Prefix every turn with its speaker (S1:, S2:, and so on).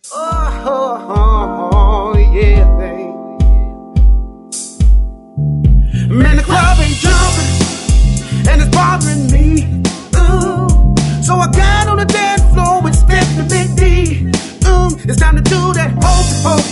S1: Oh, yeah, babe. Man, the club ain't jumping, and it's bothering me. Ooh. So I got on the dance floor and stepped to Big D. It's time to do that hokey pokey.